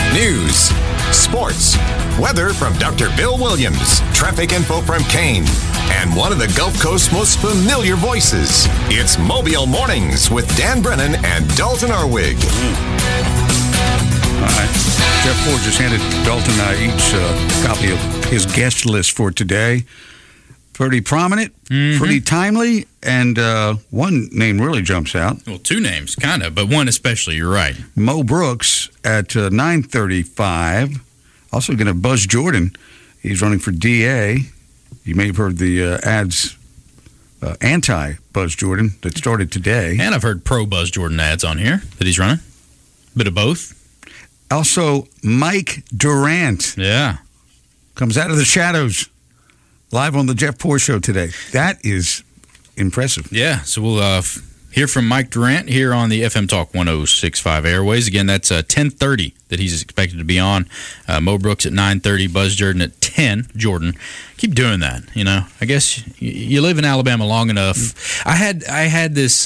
News, sports, weather from Dr. Bill Williams, traffic info from Kane, and one of the Gulf Coast's most familiar voices. It's Mobile Mornings with Dan Brennan and Dalton Arwig. All right. Jeff Ford just handed Dalton and I each a copy of his guest list for today. Pretty prominent, pretty timely, and one name really jumps out. Well, two names, kind of, but one especially, you're right. Mo Brooks at 9:35. Also going to Buzz Jordan. He's running for DA. You may have heard the ads anti-Buzz Jordan that started today. And I've heard pro-Buzz Jordan ads on here that he's running. Bit of both. Also, Mike Durant. Yeah. Comes out of the shadows. Live on the Jeff Poor Show today. That is impressive. Yeah, so we'll hear from Mike Durant here on the FM Talk 106.5 Airways. Again, that's 10:30 that he's expected to be on. Mo Brooks at 9:30, Buzz Jordan at 10. Jordan, keep doing that. You know, I guess you live in Alabama long enough. I had this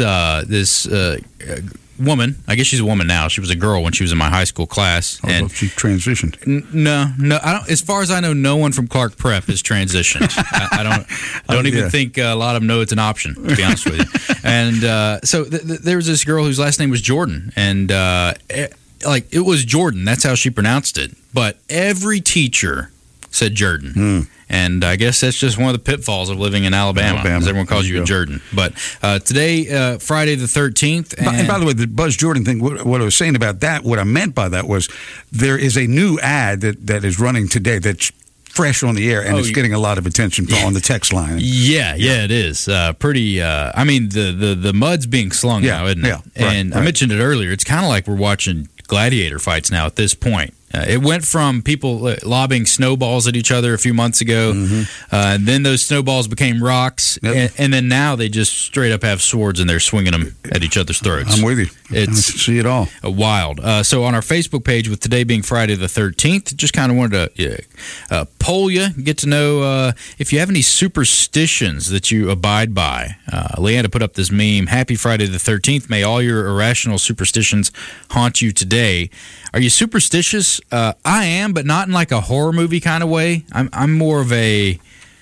woman. I guess she's a woman now. She was a girl when she was in my high school class. Although she transitioned. No. I don't. As far as I know, no one from Clark Prep has transitioned. I don't even think a lot of them know it's an option, to be honest with you. And so there was this girl whose last name was Jordan, and it was Jordan. That's how she pronounced it. But every teacher said Jordan. And I guess that's just one of the pitfalls of living in Alabama, because everyone calls you a Jordan. But today, Friday the 13th. And by the way, the Buzz Jordan thing, what I was saying about that, what I meant by that was there is a new ad that is running today that's fresh on the air, and it's getting a lot of attention on the text line. Yeah, it is. Pretty, I mean, the mud's being slung now, isn't it? Yeah, and I mentioned it earlier. It's kind of like we're watching gladiator fights now at this point. It went from people lobbing snowballs at each other a few months ago, and then those snowballs became rocks, and then now they just straight up have swords and they're swinging them at each other's throats. I'm with you. I see it all. Wild. So on our Facebook page, with today being Friday the 13th, just kind of wanted to poll you, get to know if you have any superstitions that you abide by. Leanna put up this meme, Happy Friday the 13th. May all your irrational superstitions haunt you today. Are you superstitious? I am, but not in like a horror movie kind of way. I'm more of I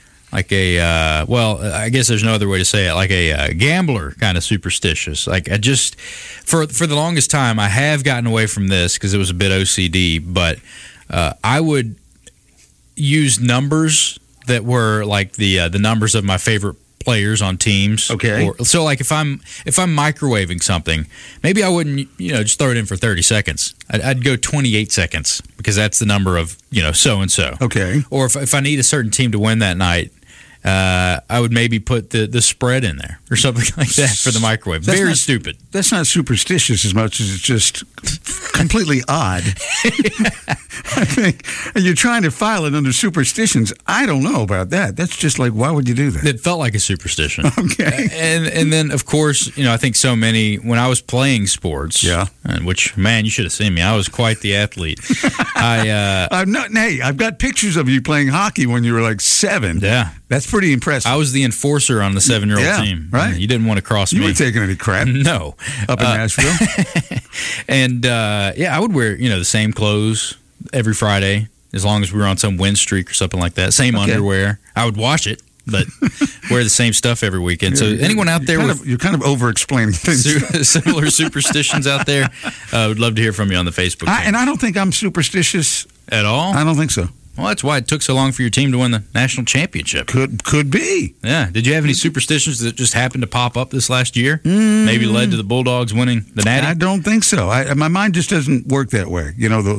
guess there's no other way to say it, like a gambler kind of superstitious. Like I just, for the longest time, I have gotten away from this because it was a bit OCD, but I would use numbers that were like the numbers of my favorite players on teams. Okay. So like if I'm microwaving something, maybe I wouldn't just throw it in for 30 seconds. I'd go 28 seconds because that's the number of so and so. Okay. Or if I need a certain team to win that night, I would maybe put the spread in there or something like that for the microwave. Very stupid. That's not superstitious as much as it's just completely odd. I think you're trying to file it under superstitions. I don't know about that. That's just like, why would you do that? It felt like a superstition. Okay. And then, of course, I think so many, when I was playing sports, which, man, you should have seen me. I was quite the athlete. I've got pictures of you playing hockey when you were like 7. Yeah. That's pretty impressive. I was the enforcer on the 7-year-old team. Right. You didn't want to cross me. You weren't taking any crap. No. Up in Nashville. And, I would wear, the same clothes every Friday, as long as we were on some win streak or something like that. Same underwear. I would wash it, but wear the same stuff every weekend. So anyone out there you're kind of over-explaining things. Similar superstitions out there, would love to hear from you on the Facebook page. And I don't think I'm superstitious. At all? I don't think so. Well, that's why it took so long for your team to win the national championship. Could be. Yeah. Did you have any superstitions that just happened to pop up this last year? Maybe led to the Bulldogs winning the Natty? I don't think so. My mind just doesn't work that way.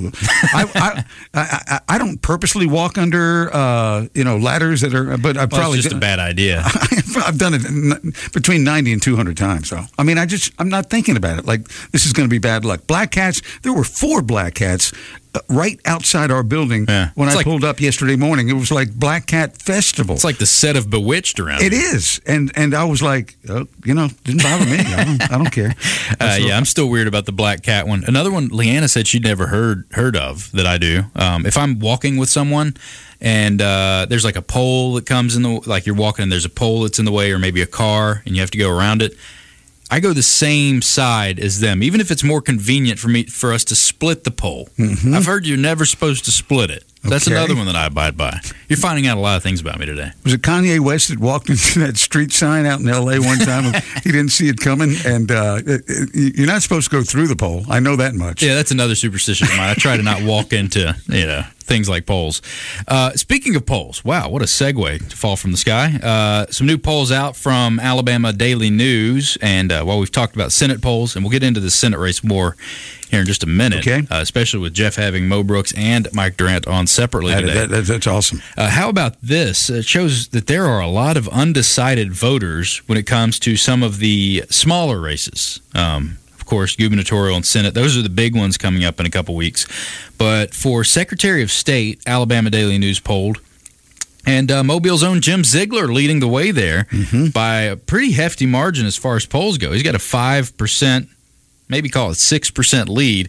I don't purposely walk under ladders that are. But it's just a bad idea. I've done it between 90 and 200 times. So I'm not thinking about it. Like this is going to be bad luck. Black cats. There were 4 black cats right outside our building when I pulled up yesterday morning. It was like Black Cat Festival. It's like the set of Bewitched around It is. And I was like, didn't bother me. I don't care. I'm still weird about the Black Cat one. Another one Leanna said she'd never heard of that I do. If I'm walking with someone and there's like a pole that comes in the, like you're walking and there's a pole that's in the way, or maybe a car and you have to go around it, I go the same side as them, even if it's more convenient for us to split the poll. Mm-hmm. I've heard you're never supposed to split it. That's another one that I abide by. You're finding out a lot of things about me today. Was it Kanye West that walked into that street sign out in L.A. one time? He didn't see it coming, and you're not supposed to go through the poll. I know that much. Yeah, that's another superstition of mine. I try to not walk into things like polls. Speaking of polls, wow, what a segue to fall from the sky. Some new polls out from Alabama Daily News, and while we've talked about Senate polls, and we'll get into the Senate race more here in just a minute, especially with Jeff having Mo Brooks and Mike Durant on separately today. That's awesome. How about this? It shows that there are a lot of undecided voters when it comes to some of the smaller races. Of course, gubernatorial and Senate, those are the big ones coming up in a couple weeks. But for Secretary of State, Alabama Daily News polled, and Mobile's own Jim Ziegler leading the way there by a pretty hefty margin as far as polls go. He's got a 5%, maybe call it 6% lead.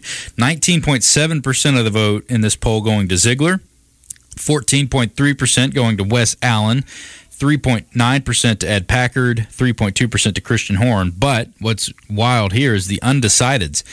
19.7% of the vote in this poll going to Ziegler, 14.3% going to Wes Allen, 3.9% to Ed Packard, 3.2% to Christian Horn. But what's wild here is the undecideds,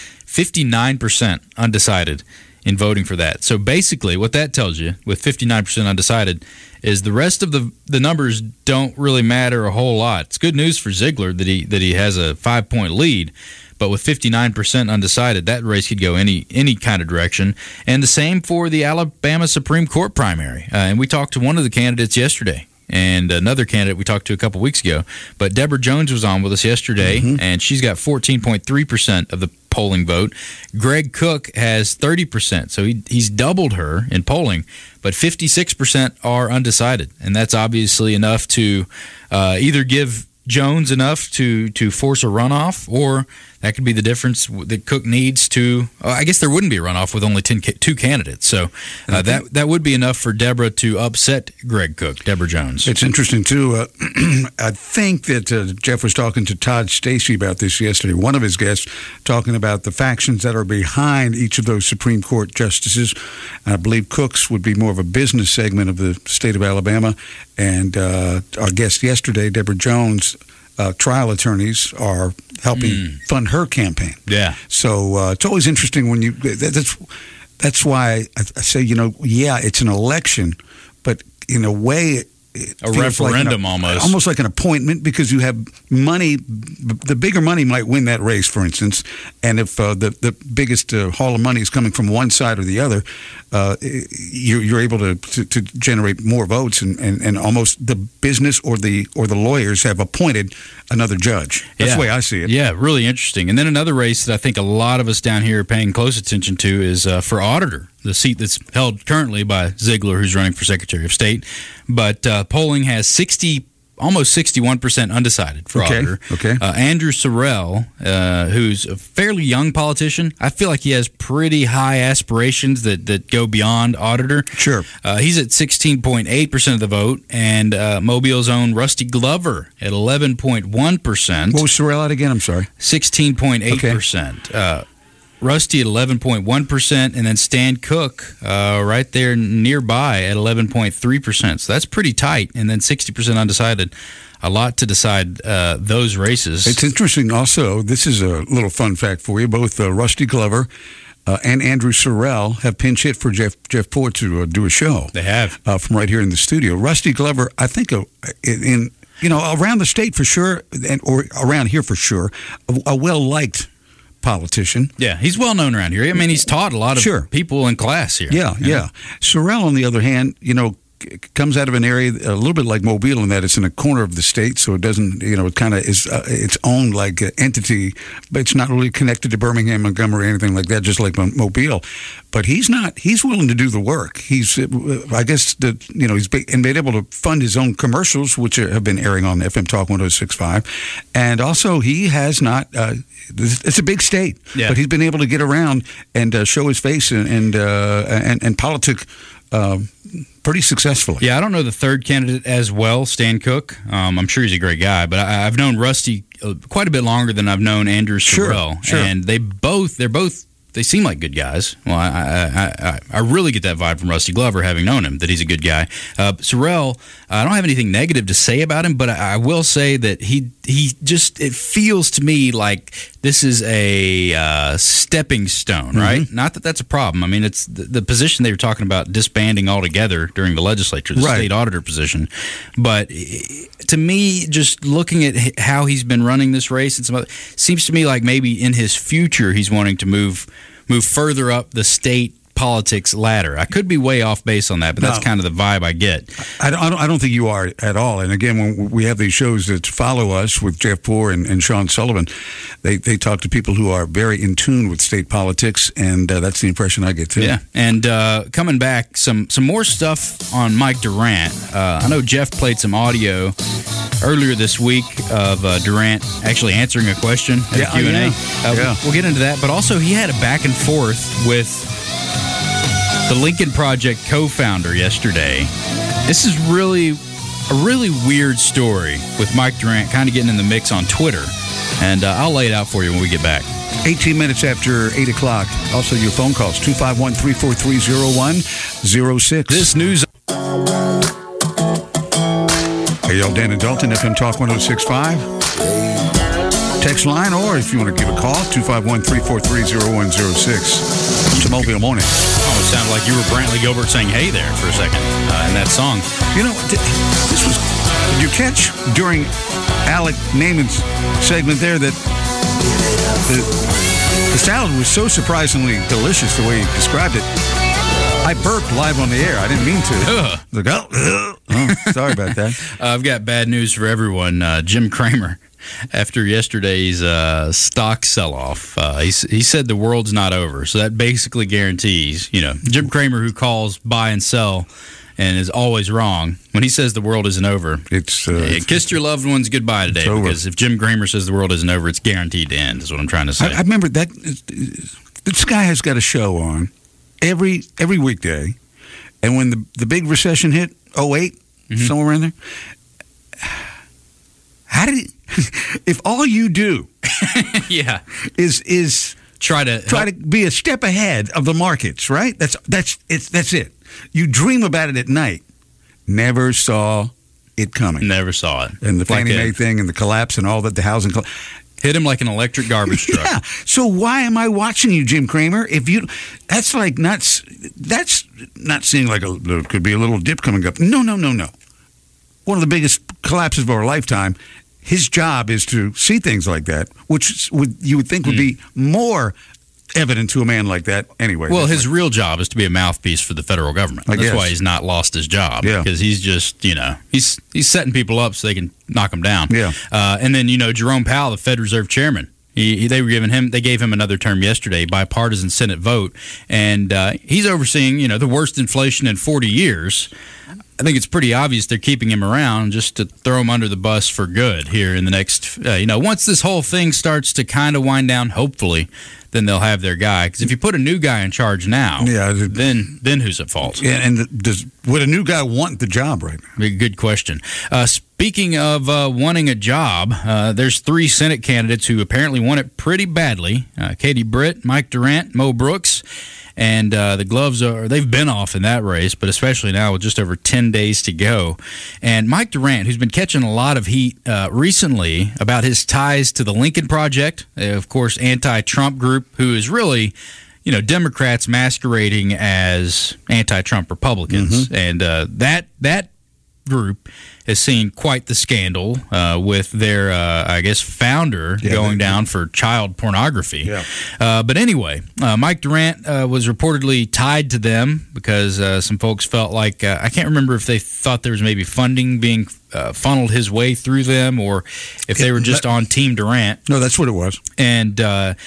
59% undecided in voting for that. So basically what that tells you with 59% undecided is the rest of the numbers don't really matter a whole lot. It's good news for Ziegler that he has a 5-point lead. But with 59% undecided, that race could go any kind of direction. And the same for the Alabama Supreme Court primary. And we talked to one of the candidates yesterday and another candidate we talked to a couple weeks ago. But Deborah Jones was on with us yesterday, and she's got 14.3% of the polling vote. Greg Cook has 30%, so he's doubled her in polling. But 56% are undecided, and that's obviously enough to either give Jones enough to force a runoff, or that could be the difference that Cook needs to. I guess there wouldn't be a runoff with only two candidates, so that would be enough for Deborah to upset Greg Cook, Deborah Jones. It's interesting too. I think that Jeff was talking to Todd Stacey about this yesterday. One of his guests talking about the factions that are behind each of those Supreme Court justices. I believe Cook's would be more of a business segment of the state of Alabama, and our guest yesterday, Deborah Jones. Trial attorneys are helping fund her campaign. Yeah. So it's always interesting when you. That's why I say, it's an election, but in a way. A referendum like almost like an appointment, because you have money. The bigger money might win that race, for instance, and if the biggest haul of money is coming from one side or the other, you're able to generate more votes, and almost the business or the lawyers have appointed another judge. That's the way I see it. Yeah, really interesting. And then another race that I think a lot of us down here are paying close attention to is for auditor, the seat that's held currently by Ziegler, who's running for Secretary of State. But polling has almost 61% undecided for auditor. Okay. Andrew Sorrell, who's a fairly young politician, I feel like he has pretty high aspirations that go beyond auditor. Sure. He's at 16.8% of the vote, and Mobile's own Rusty Glover at 11.1%. What was Sorrell at again? I'm sorry. 16.8%. Okay. Rusty at 11.1%, and then Stan Cook right there nearby at 11.3%. So that's pretty tight, and then 60% undecided. A lot to decide those races. It's interesting also, this is a little fun fact for you, both Rusty Glover and Andrew Sorrell have pinch hit for Jeff Port to do a show. They have. From right here in the studio. Rusty Glover, I think around the state for sure, or around here for sure, a well-liked politician. Yeah, he's well known around here. I mean, he's taught a lot of people in class here. Yeah. Sorrell, on the other hand, comes out of an area a little bit like Mobile in that it's in a corner of the state, so it doesn't, it kind of is its own like entity, but it's not really connected to Birmingham, Montgomery, or anything like that, just like Mobile. But he's willing to do the work. He's, I guess, he's been able to fund his own commercials, which have been airing on FM Talk 106.5. And also, he has not, it's a big state, but he's been able to get around and show his face and politic pretty successfully. Yeah, I don't know the third candidate as well, Stan Cook. I'm sure he's a great guy, but I've known Rusty quite a bit longer than I've known Andrew Sorrell. Sure. And they're both they seem like good guys. Well, I really get that vibe from Rusty Glover, having known him, that he's a good guy. Sorrell, I don't have anything negative to say about him, but I will say that he just, it feels to me like this is a stepping stone, right? Mm-hmm. Not that that's a problem. I mean, it's the position they were talking about disbanding altogether during the legislature, the state auditor position. But to me, just looking at how he's been running this race and some other, seems to me like maybe in his future he's wanting to move further up the state politics ladder. I could be way off base on that, but that's kind of the vibe I get. I don't think you are at all. And again, when we have these shows that follow us with Jeff Poore and Sean Sullivan, they talk to people who are very in tune with state politics, and that's the impression I get too. Yeah, and coming back, some more stuff on Mike Durant. I know Jeff played some audio earlier this week of Durant actually answering a question at the Q&A. We'll get into that, but also he had a back and forth with the Lincoln Project co-founder yesterday. This is really a really weird story with Mike Durant kind of getting in the mix on Twitter. And I'll lay it out for you when we get back. 18 minutes after 8 o'clock. Also, your phone calls, 251-343-0106. This news. Hey, y'all, Dan and Dalton, FM Talk 106.5. Text line, or if you want to give a call, 251-343-0106. To Mobile Morning. Oh, it sounded like you were Brantley Gilbert saying hey there for a second in that song. You know, this was... Did you catch during Alec Naaman's segment there that the salad was so surprisingly delicious the way he described it? I burped live on the air. I didn't mean to. Like, oh, sorry about that. I've got bad news for everyone. Jim Cramer, after yesterday's stock sell-off, he said the world's not over. So that basically guarantees, Jim Cramer, who calls buy and sell and is always wrong, when he says the world isn't over, kiss your loved ones goodbye today, because if Jim Cramer says the world isn't over, it's guaranteed to end, is what I'm trying to say. I remember that this guy has got a show on every weekday, and when the big recession hit, 2008, somewhere around there, how did he... If all you do is try to be a step ahead of the markets, right? That's it. You dream about it at night. Never saw it coming. Never saw it. And the Fannie Mae thing and the collapse and all that, the housing hit him like an electric garbage truck. Yeah. So why am I watching you, Jim Cramer? That's not seeing like there could be a little dip coming up. No. One of the biggest collapses of our lifetime. His job is to see things like that, which you would think would be more evident to a man like that anyway. Well, his real job is to be a mouthpiece for the federal government. That's why he's not lost his job, because he's just, he's setting people up so they can knock them down. Yeah. And then, Jerome Powell, the Fed Reserve Chairman, they gave him another term yesterday, bipartisan Senate vote, and he's overseeing, the worst inflation in 40 years. I think it's pretty obvious they're keeping him around just to throw him under the bus for good here in the next, once this whole thing starts to kind of wind down, hopefully, then they'll have their guy. Because if you put a new guy in charge now, then who's at fault? Yeah, and would a new guy want the job right now? Good question. Speaking of wanting a job, there's 3 Senate candidates who apparently want it pretty badly. Katie Britt, Mike Durant, Mo Brooks. And the gloves they've been off in that race, but especially now with just over 10 days to go. And Mike Durant, who's been catching a lot of heat recently about his ties to the Lincoln Project, of course, anti-Trump group, who is really, Democrats masquerading as anti-Trump Republicans. And that group has seen quite the scandal with their, founder going down for child pornography. Yeah. But anyway, Mike Durant was reportedly tied to them because some folks felt like, I can't remember if they thought there was maybe funding being funneled his way through them or if they were just on Team Durant. No, that's what it was. And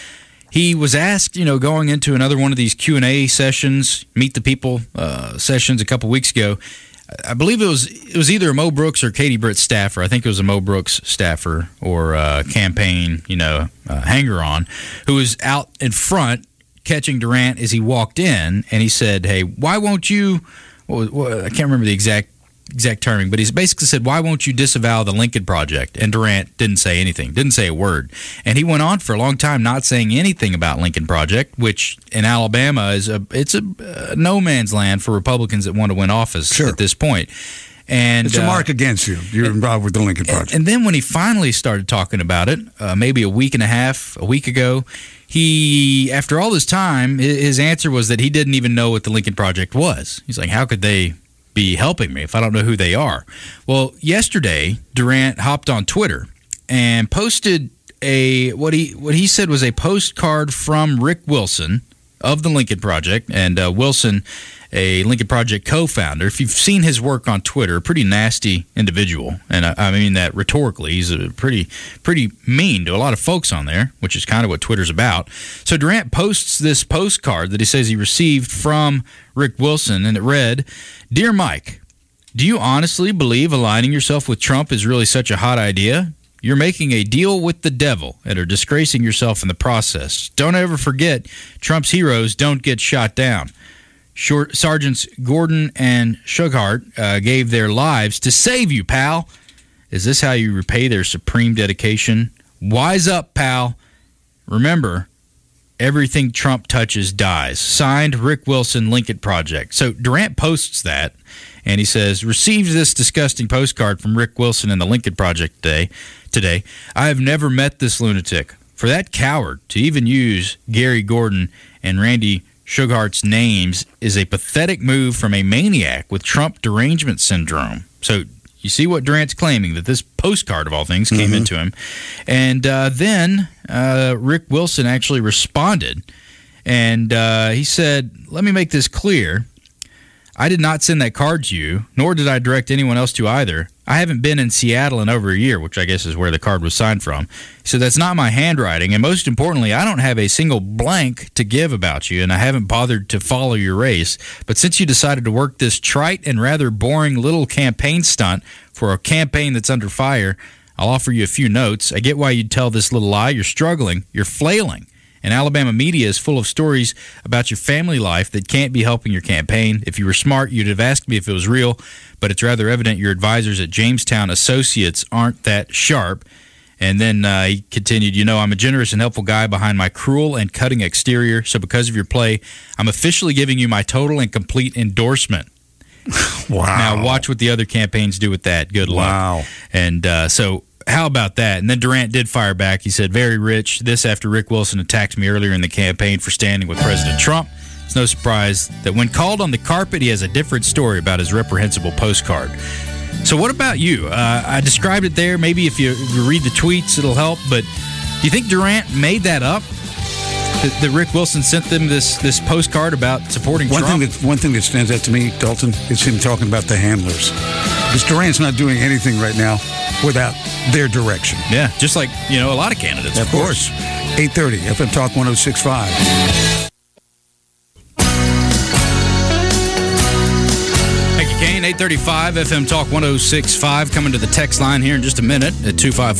he was asked, going into another one of these Q&A sessions, Meet the People sessions a couple weeks ago. I believe it was either a Mo Brooks or Katie Britt staffer. I think it was a Mo Brooks staffer or campaign, hanger-on, who was out in front catching Durant as he walked in, and he said, "Hey, why won't you?" I can't remember the exact exact terming, but he's basically said, why won't you disavow the Lincoln Project? And Durant didn't say anything, didn't say a word. And he went on for a long time not saying anything about Lincoln Project, which in Alabama is a no man's land for Republicans that want to win office at this point. And it's a mark against you. You're involved with the Lincoln Project. And then when he finally started talking about it, maybe a week ago, he, after all this time, his answer was that he didn't even know what the Lincoln Project was. He's like, how could they be helping me if I don't know who they are? Well, yesterday, Durant hopped on Twitter and posted what he said was a postcard from Rick Wilson of the Lincoln Project, and Wilson, a Lincoln Project co-founder. If you've seen his work on Twitter, a pretty nasty individual, and I mean that rhetorically. He's a pretty mean to a lot of folks on there, which is kind of what Twitter's about. So Durant posts this postcard that he says he received from Rick Wilson, and it read, "Dear Mike, do you honestly believe aligning yourself with Trump is really such a hot idea? You're making a deal with the devil and are disgracing yourself in the process. Don't ever forget, Trump's heroes don't get shot down. Sergeants Gordon and Shughart gave their lives to save you, pal. Is this how you repay their supreme dedication? Wise up, pal. Remember, everything Trump touches dies. Signed, Rick Wilson, Lincoln Project." So Durant posts that, and he says, "Received this disgusting postcard from Rick Wilson and the Lincoln Project today. I have never met this lunatic. For that coward to even use Gary Gordon and Randy Shughart's names is a pathetic move from a maniac with Trump derangement syndrome." So you see what Durant's claiming, that this postcard of all things came into him. And then Rick Wilson actually responded, and he said, "Let me make this clear. I did not send that card to you, nor did I direct anyone else to either. I haven't been in Seattle in over a year," which I guess is where the card was signed from. "So that's not my handwriting. And most importantly, I don't have a single blank to give about you, and I haven't bothered to follow your race. But since you decided to work this trite and rather boring little campaign stunt for a campaign that's under fire, I'll offer you a few notes. I get why you'd tell this little lie. You're struggling. You're flailing. And Alabama media is full of stories about your family life that can't be helping your campaign. If you were smart, you'd have asked me if it was real, but it's rather evident your advisors at Jamestown Associates aren't that sharp." And then he continued, "You know, I'm a generous and helpful guy behind my cruel and cutting exterior, so because of your play, I'm officially giving you my total and complete endorsement." Wow. Now watch what the other campaigns do with that. Good luck. Wow. And so how about that? And then Durant did fire back. He said, "Very rich. This after Rick Wilson attacked me earlier in the campaign for standing with President Trump. It's no surprise that when called on the carpet, he has a different story about his reprehensible postcard." So what about you? I described it there. Maybe if you read the tweets, it'll help. But do you think Durant made that up? That Rick Wilson sent them this postcard about supporting Trump? One thing that stands out to me, Dalton, is him talking about the handlers. Because Durant's not doing anything right now without their direction. Yeah, just like, a lot of candidates. Of course. 8:30, FM Talk 106.5. Thank you, Kane. 835 FM Talk 106.5. Coming to the text line here in just a minute at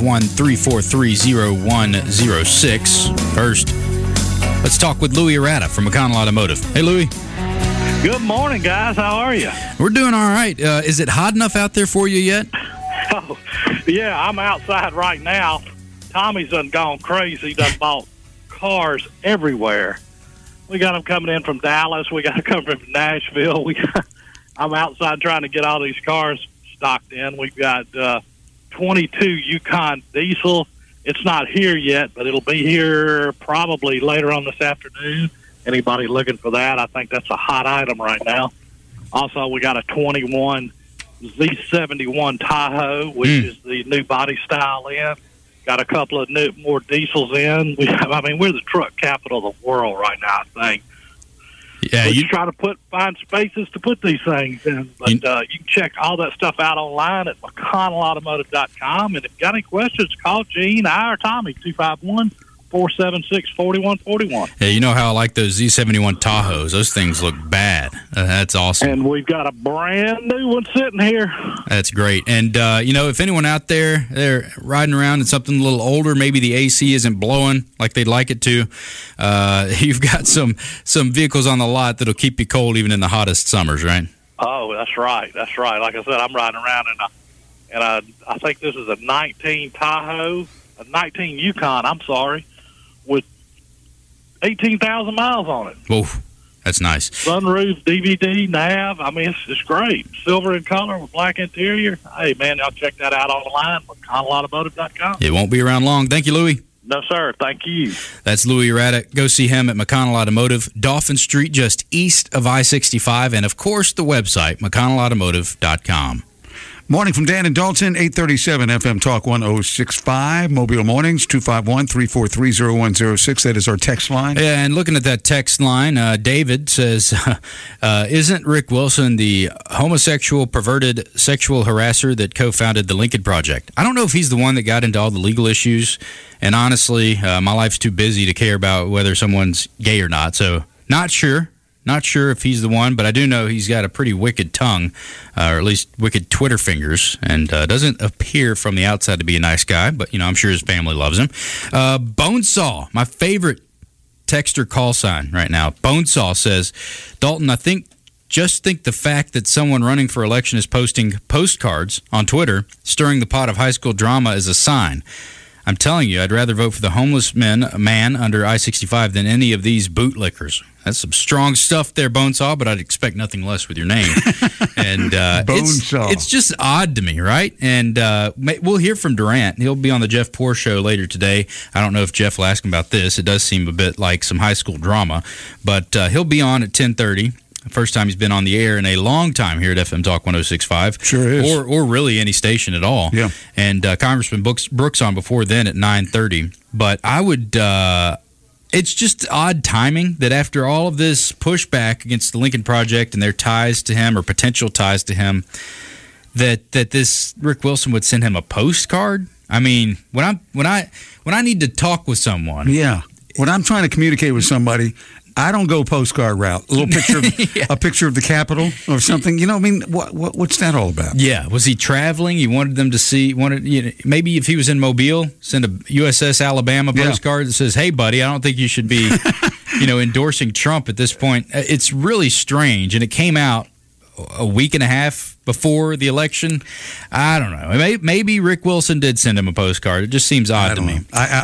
251-343-0106. First, let's talk with Louis Arata from McConnell Automotive. Hey, Louis. Good morning, guys. How are you? We're doing all right. Is it hot enough out there for you yet? Oh, yeah, I'm outside right now. Tommy's done gone crazy. He done bought cars everywhere. We got them coming in from Dallas. We got them coming from Nashville. I'm outside trying to get all these cars stocked in. We've got 22 Yukon diesel. It's not here yet, but it'll be here probably later on this afternoon. Anybody looking for that? I think that's a hot item right now. Also, we got a 21 Z71 Tahoe, which is the new body style in. Got a couple of more diesels in. We're the truck capital of the world right now, I think. Yeah, you try to find spaces to put these things in. But you can check all that stuff out online at McConnellAutomotive.com. And if you got any questions, call Gene, or Tommy, 251-476-4141. Yeah, you know how I like those Z71 Tahoes. Those things look bad. That's awesome. And we've got a brand new one sitting here. That's great. And, if anyone out there, they're riding around in something a little older, maybe the AC isn't blowing like they'd like it to, you've got some vehicles on the lot that'll keep you cold even in the hottest summers, right? Oh, that's right. That's right. Like I said, I'm riding around in I think this is a 19 Tahoe, a 19 Yukon, I'm sorry, with 18,000 miles on it. Whoa, that's nice. Sunroof, DVD, nav. I mean, it's great. Silver in color with black interior. Hey, man, y'all check that out online at McConnellAutomotive.com. It won't be around long. Thank you, Louis. No, sir. Thank you. That's Louis Raddick. Go see him at McConnell Automotive, Dauphin Street, just east of I-65, and, of course, the website, McConnellAutomotive.com. Morning from Dan and Dalton, 837 FM Talk 1065. Mobile Mornings, 251-343-0106. That is our text line. Yeah, and looking at that text line, David says, isn't Rick Wilson the homosexual, perverted sexual harasser that co-founded the Lincoln Project? I don't know if he's the one that got into all the legal issues, and honestly, my life's too busy to care about whether someone's gay or not, so not sure. Not sure if he's the one, but I do know he's got a pretty wicked tongue, or at least wicked Twitter fingers, and doesn't appear from the outside to be a nice guy, but, I'm sure his family loves him. Bonesaw, my favorite texter call sign right now. Bonesaw says, Dalton, just think the fact that someone running for election is posting postcards on Twitter, stirring the pot of high school drama is a sign. I'm telling you, I'd rather vote for the homeless man under I-65 than any of these bootlickers. That's some strong stuff there, Bonesaw, but I'd expect nothing less with your name. And it's just odd to me, right? And we'll hear from Durant. He'll be on the Jeff Poore Show later today. I don't know if Jeff will ask him about this. It does seem a bit like some high school drama. But he'll be on at 10:30. First time he's been on the air in a long time here at FM Talk 1065. Sure is. Or really any station at all. Yeah. And Congressman Brooks on before then at 9:30. But I would it's just odd timing that after all of this pushback against the Lincoln Project and their ties to him or potential ties to him, that this Rick Wilson would send him a postcard. I mean, when I need to talk with someone. Yeah. When I'm trying to communicate with somebody, I don't go postcard route. A little picture, a picture of the Capitol or something. What's that all about? Yeah, was he traveling? He wanted them to see. Maybe if he was in Mobile, send a USS Alabama postcard that says, "Hey, buddy, I don't think you should be, endorsing Trump at this point." It's really strange, and it came out a week and a half before the election. I don't know. Maybe Rick Wilson did send him a postcard. It just seems odd to me.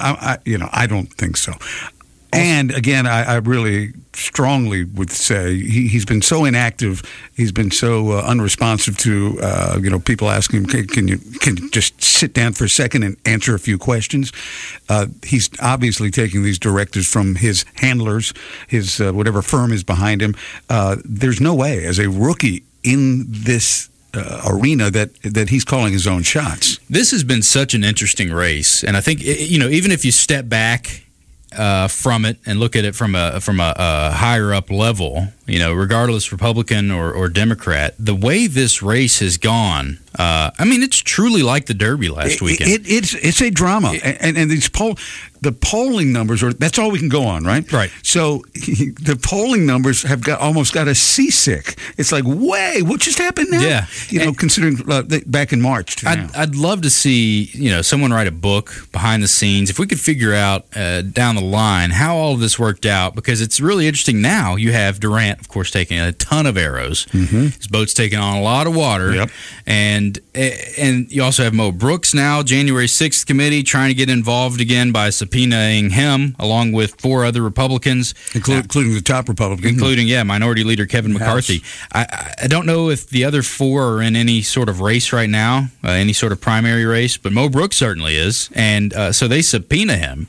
I don't think so. And again, I really strongly would say he's been so inactive. He's been so unresponsive to people asking him, can you just sit down for a second and answer a few questions? He's obviously taking these directives from his handlers, his whatever firm is behind him. There's no way, as a rookie in this arena, that he's calling his own shots. This has been such an interesting race, and I think even if you step back from it and look at it from a higher up level, regardless Republican or Democrat, the way this race has gone, it's truly like the Derby last weekend. It's a drama, and these the polling numbers that's all we can go on, right? Right. So the polling numbers have almost got us seasick. It's like, what just happened now? Yeah. Considering back in March. I'd love to see someone write a book behind the scenes. If we could figure out down the line how all of this worked out, because it's really interesting. Now you have Durant, of course, taking a ton of arrows. Mm-hmm. His boat's taking on a lot of water. Yep. And you also have Mo Brooks now, January 6th committee, trying to get involved again by subpoenaing him, along with 4 other Republicans. Including the top Republican. Including, Minority Leader Kevin McCarthy. I don't know if the other 4 are in any sort of race right now, any sort of primary race, but Mo Brooks certainly is. And so they subpoena him.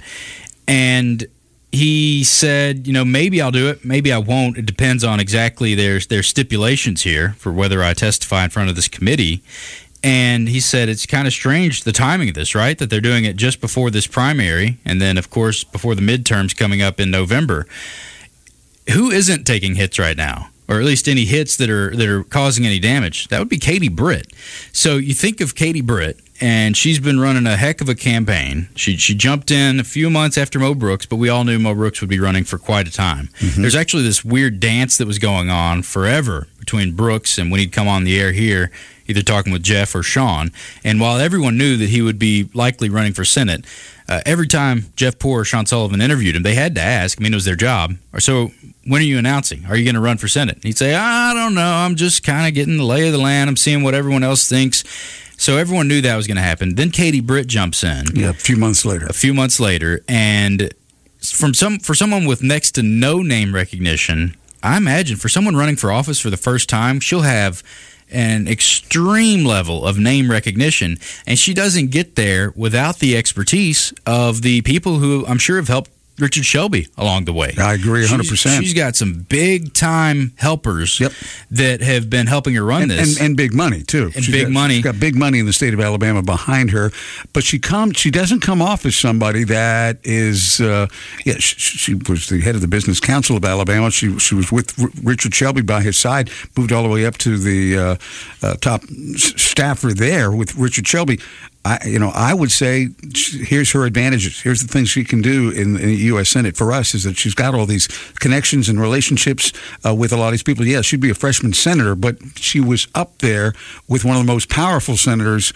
And he said, maybe I'll do it, maybe I won't. It depends on exactly their stipulations here for whether I testify in front of this committee. And he said it's kind of strange, the timing of this, right? That they're doing it just before this primary, and then, of course, before the midterms coming up in November. Who isn't taking hits right now? Or at least any hits that are causing any damage? That would be Katie Britt. So you think of Katie Britt, and she's been running a heck of a campaign. She jumped in a few months after Mo Brooks, but we all knew Mo Brooks would be running for quite a time. Mm-hmm. There's actually this weird dance that was going on forever between Brooks and when he'd come on the air here, either talking with Jeff or Sean. And while everyone knew that he would be likely running for Senate, every time Jeff Poore or Sean Sullivan interviewed him, they had to ask. I mean, it was their job. So when are you announcing? Are you going to run for Senate? And he'd say, I don't know. I'm just kind of getting the lay of the land. I'm seeing what everyone else thinks. So everyone knew that was going to happen. Then Katie Britt jumps in. Yeah, a few months later. And for someone with next to no name recognition, I imagine for someone running for office for the first time, she'll have an extreme level of name recognition, and she doesn't get there without the expertise of the people who I'm sure have helped Richard Shelby along the way. I agree 100%. She's got some big-time helpers that have been helping her run this. And big money, too. She's got big money in the state of Alabama behind her. But she doesn't come off as somebody that is, she was the head of the Business Council of Alabama. She was with Richard Shelby by his side, moved all the way up to the top staffer there with Richard Shelby. I would say here's her advantages. Here's the things she can do in the U.S. Senate for us is that she's got all these connections and relationships with a lot of these people. Yeah, she'd be a freshman senator, but she was up there with one of the most powerful senators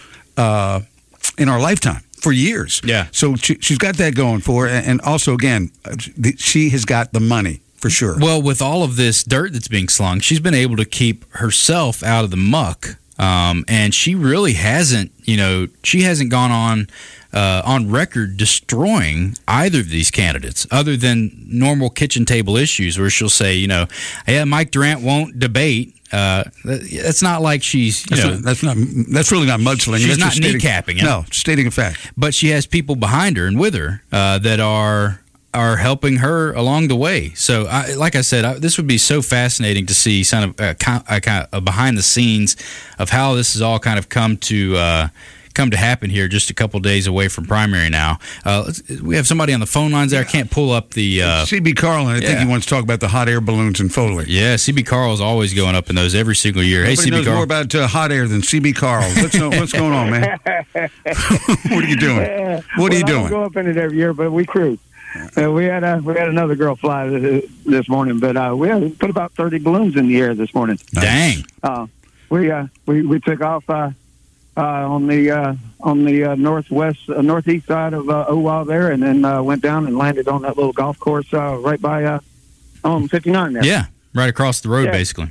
in our lifetime for years. Yeah. So she's got that going for her. And also, again, she has got the money. For sure. Well, with all of this dirt that's being slung, she's been able to keep herself out of the muck. And she really hasn't, she hasn't gone on record destroying either of these candidates other than normal kitchen table issues where she'll say, Mike Durant won't debate. That's not like she's, that's really not mudslinging. She's not kneecapping. No, stating a fact. But she has people behind her and with her that are helping her along the way. So, like I said, this would be so fascinating to see kind of a behind the scenes of how this has all kind of come to happen here just a couple days away from primary now. We have somebody on the phone lines there. I can't pull up the... CB Carl, and I think he wants to talk about the hot air balloons in Foley. Yeah, CB Carl is always going up in those every single year. Nobody hey, CB knows Carl. more about hot air than CB Carl. What's going on, man? What are you doing? What are you doing? I don't go up in it every year, but we cruise. We had another girl fly this morning, but we had put about 30 balloons in the air this morning. Dang! We took off on the northeast side of Owa there, and then went down and landed on that little golf course right by on 59 there. Yeah. Right across the road, basically.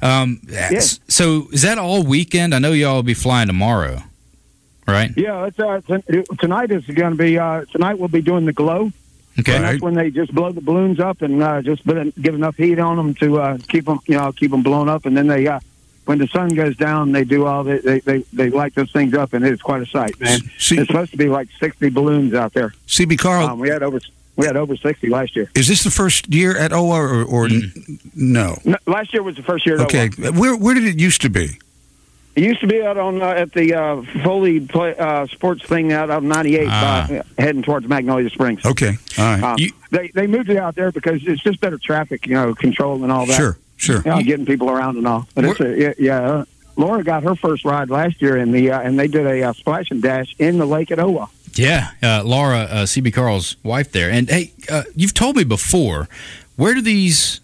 So is that all weekend? I know y'all will be flying tomorrow, right? Yeah, tonight is going to be. Tonight we'll be doing the glow. Okay, and that's when they just blow the balloons up and just get enough heat on them to keep them blown up, and then they when the sun goes down, they do all they light those things up, and it's quite a sight, man. It's supposed to be like 60 balloons out there. CB Carl, we had over 60 last year. Is this the first year at OWA or no? Last year was the first year at OWA. Okay, where did it used to be? It used to be out on at the Foley sports thing out on 98, heading towards Magnolia Springs. Okay, all right. They moved it out there because it's just better traffic, control and all that. Sure. Getting people around and all. But Laura got her first ride last year in the and they did a splash and dash in the lake at Owa. Yeah, Laura, CB Carl's wife there. And hey, you've told me before, where do these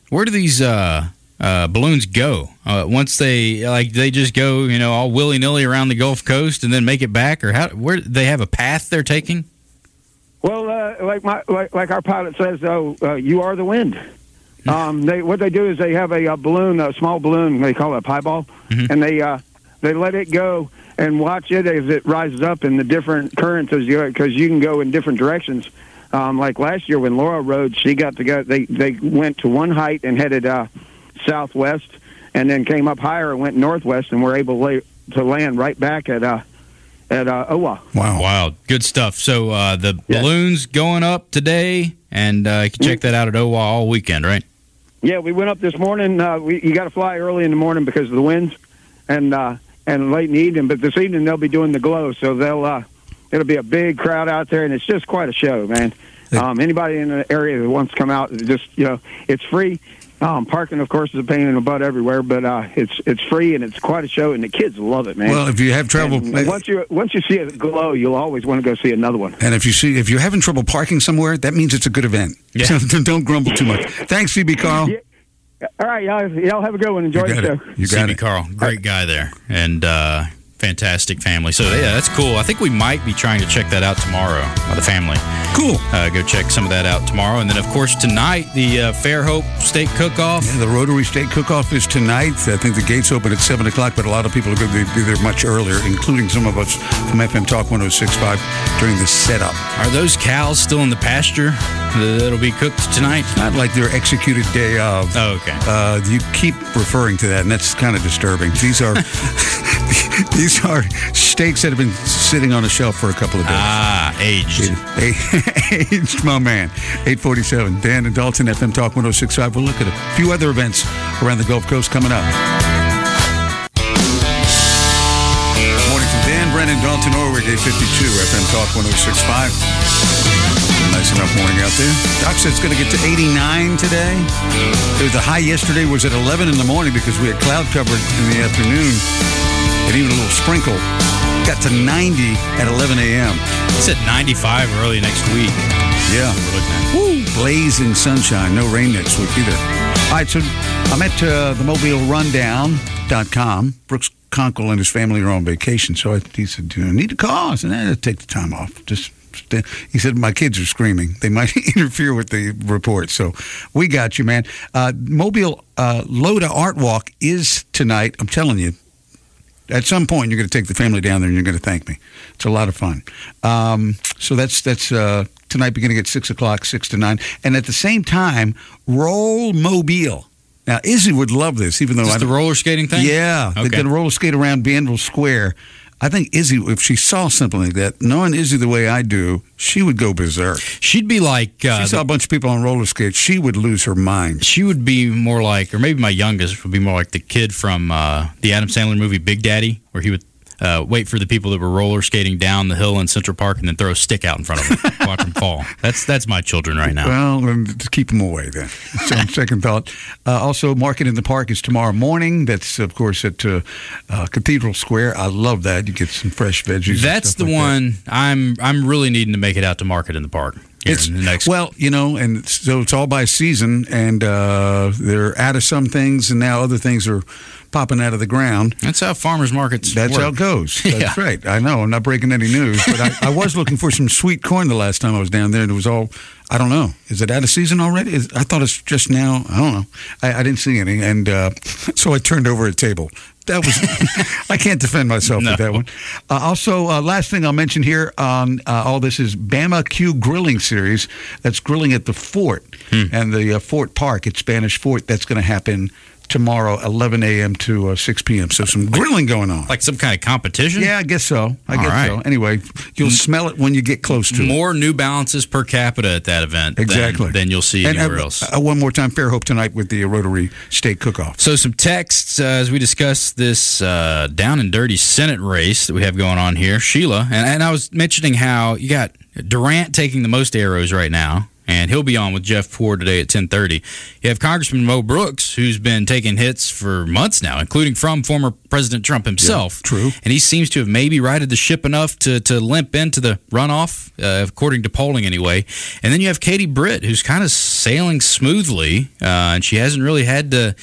balloons go once they just go all willy-nilly around the Gulf Coast and then make it back, or where they have a path they're taking? Well, like our pilot says, you are the wind. What they do is they have a balloon, a small balloon, they call it a pie ball, and they let it go and watch it as it rises up in the different currents because you can go in different directions. Like last year when Laura rode, she got to go. They went to one height and headed southwest, and then came up higher and went northwest, and were able to land right back at Owa. Wow, good stuff. So the balloons going up today, and you can check that out at Owa all weekend, right? Yeah, we went up this morning. You got to fly early in the morning because of the winds, and late in the evening. But this evening they'll be doing the glow, so it'll be a big crowd out there, and it's just quite a show, man. Anybody in the area that wants to come out, just it's free. Parking, of course, is a pain in the butt everywhere, but it's free and it's quite a show, and the kids love it, man. Well, if you have trouble, once you see it glow, you'll always want to go see another one. And if you're having trouble parking somewhere, that means it's a good event. Yeah. So don't grumble too much. Thanks, CB Carl. Yeah. All right, y'all have a good one. Enjoy the show. You got CB Carl, great guy there, and fantastic family. So yeah, that's cool. I think we might be trying to check that out tomorrow with the family. Cool. Go check some of that out tomorrow, and then of course tonight the Fairhope Steak Cook-Off. Yeah, the Rotary Steak Cook-Off is tonight. I think the gates open at 7 o'clock, but a lot of people are going to be there much earlier, including some of us from FM Talk 106.5 during the setup. Are those cows still in the pasture that'll be cooked tonight? Not like their executed day of. Oh, okay. You keep referring to that, and that's kind of disturbing. These are these are steaks that have been sitting on a shelf for a couple of days. Aged. Aged, my man. 8:47. Dan and Dalton, FM Talk 106.5. We'll look at a few other events around the Gulf Coast coming up. Morning from Dan, Brennan, Dalton, Orwig, 8:52, FM Talk 106.5. Nice enough morning out there. Doc said it's going to get to 89 today. The high yesterday was at 11 in the morning because we had cloud cover in the afternoon and even a little sprinkle. Got to 90 at 11 a.m. It's at 95 early next week. Yeah. We're looking at. Woo! Blazing sunshine. No rain next week either. All right, so I'm at the MobileRundown.com. Brooks Conkle and his family are on vacation, so he said, "Do you need to call?" I said, "Nah, take the time off. He said, "My kids are screaming. They might interfere with the report." So we got you, man. Mobile Loda Art Walk is tonight. I'm telling you, at some point, you're going to take the family down there and you're going to thank me. It's a lot of fun. So that's tonight beginning at 6 o'clock, 6 to 9. And at the same time, Roll Mobile. Now, Izzy would love this, even though Is this the roller skating thing? Yeah. Okay. They're going to roller skate around Banville Square. I think Izzy, if she saw something like that, knowing Izzy the way I do, she would go berserk. She'd be like... she saw a bunch of people on roller skates. She would lose her mind. She would be more like, or maybe my youngest would be more like the kid from the Adam Sandler movie Big Daddy, where he would wait for the people that were roller skating down the hill in Central Park and then throw a stick out in front of them, watch them fall. That's my children right now. Well, then just keep them away then. So second thought. Also, Market in the Park is tomorrow morning. That's, of course, at Cathedral Square. I love that. You get some fresh veggies. That's the one I'm really needing to make it out to Market in the Park. It's well, and so it's all by season, and they're out of some things, and now other things are popping out of the ground. That's how farmers markets That's work. how it goes. That's right. I know. I'm not breaking any news, but I was looking for some sweet corn the last time I was down there, and it was all, I don't know. Is it out of season already? I thought it's just now. I don't know. I didn't see any, and so I turned over a table. That was, I can't defend myself with that one. Also, last thing I'll mention here on all this is Bama Q Grilling Series. That's grilling at the Fort and the Fort Park at Spanish Fort. That's going to happen tomorrow, 11 a.m. to 6 p.m. So some grilling going on. Like some kind of competition? Yeah, I guess so. I guess so. Anyway, you'll smell it when you get close to it. More New Balances per capita at that event than you'll see anywhere else. One more time, Fairhope tonight with the Rotary Steak Cook-Off. So some texts as we discuss this down and dirty Senate race that we have going on here. Sheila, and I was mentioning how you got Durant taking the most arrows right now. And he'll be on with Jeff Ford today at 10:30. You have Congressman Mo Brooks, who's been taking hits for months now, including from former President Trump himself. Yeah, true. And he seems to have maybe righted the ship enough to limp into the runoff, according to polling anyway. And then you have Katie Britt, who's kind of sailing smoothly, and she hasn't really had to...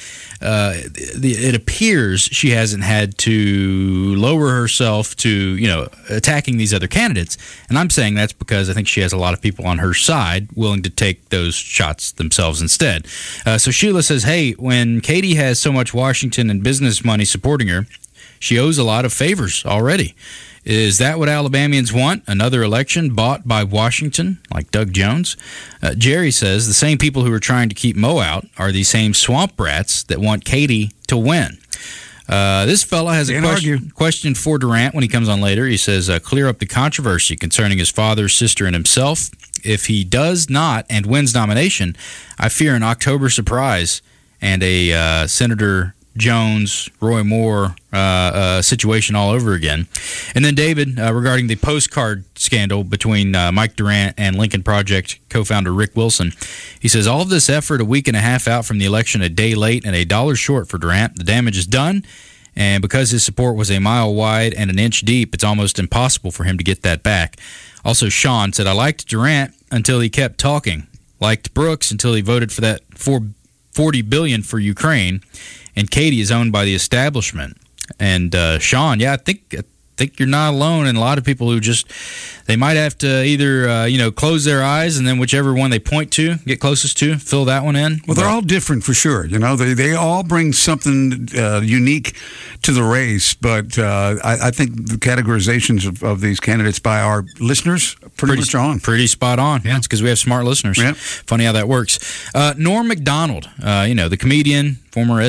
it appears she hasn't had to lower herself to, attacking these other candidates. And I'm saying that's because I think she has a lot of people on her side willing to take those shots themselves instead. So Sheila says, hey, when Katie has so much Washington and business money supporting her, she owes a lot of favors already. Is that what Alabamians want? Another election bought by Washington, like Doug Jones? Jerry says the same people who are trying to keep Mo out are the same swamp rats that want Katie to win. This fella has a question for Durant when he comes on later. He says, clear up the controversy concerning his father, sister, and himself. If he does not and wins nomination, I fear an October surprise and a Senator Jones, Roy Moore situation all over again. And then David, regarding the postcard scandal between Mike Durant and Lincoln Project co-founder Rick Wilson, he says, all of this effort a week and a half out from the election, a day late and $1 short for Durant. The damage is done, and because his support was a mile wide and an inch deep, it's almost impossible for him to get that back. Also, Sean said, I liked Durant until he kept talking. Liked Brooks until he voted for that $40 billion for Ukraine. And Katie is owned by the establishment. And Sean, I think you're not alone. And a lot of people who they might have to either close their eyes and then whichever one they point to, get closest to, fill that one in. Well, they're all different for sure. They all bring something unique to the race. But I think the categorizations of these candidates by our listeners pretty much on. Pretty spot on. Yeah, it's because we have smart listeners. Yeah. Funny how that works. Norm Macdonald, the comedian, former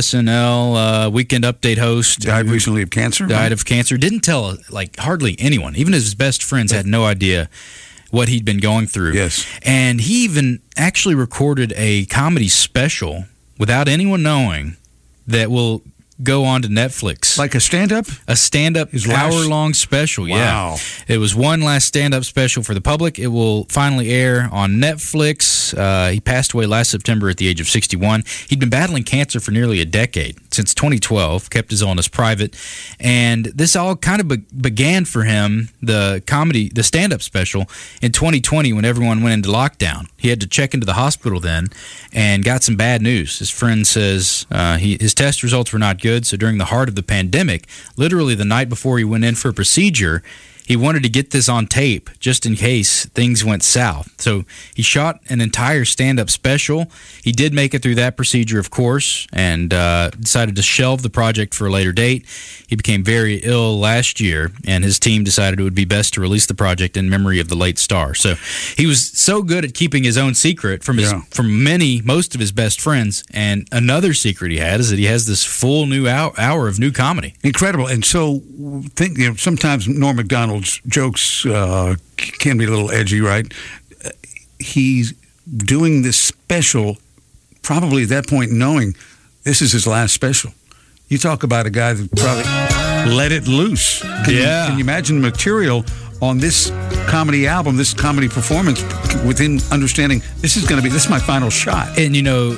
SNL Weekend Update host. Died recently of cancer. Died of cancer. Didn't tell, hardly anyone. Even his best friends had no idea what he'd been going through. Yes. And he even actually recorded a comedy special without anyone knowing that will go on to Netflix. Like a stand-up? A stand-up hour-long special, wow. It was one last stand-up special for the public. It will finally air on Netflix. He passed away last September at the age of 61. He'd been battling cancer for nearly a decade, since 2012, kept his illness private. And this all kind of began for him, the stand-up special, in 2020 when everyone went into lockdown. He had to check into the hospital then and got some bad news. His friend says his test results were not good. So during the heart of the pandemic, literally the night before he went in for a procedure, he wanted to get this on tape just in case things went south. So he shot an entire stand-up special. He did make it through that procedure, of course, and decided to shelve the project for a later date. He became very ill last year, and his team decided it would be best to release the project in memory of the late star. So he was so good at keeping his own secret from most of his best friends. And another secret he had is that he has this full new hour of new comedy. Incredible. And so sometimes Norm Macdonald's jokes can be a little edgy, right? He's doing this special probably at that point knowing this is his last special. You talk about a guy that probably let it loose. Can you imagine the material on this comedy album, this comedy performance, within understanding this is my final shot? And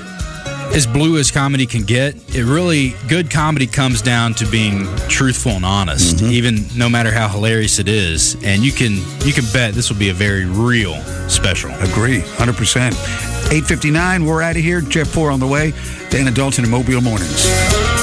as blue as comedy can get, good comedy comes down to being truthful and honest, even no matter how hilarious it is. And you can bet this will be a very real special. Agree, 100%. 8:59, we're out of here. Jeff Poor on the way. Dana Dalton and Mobile Mornings.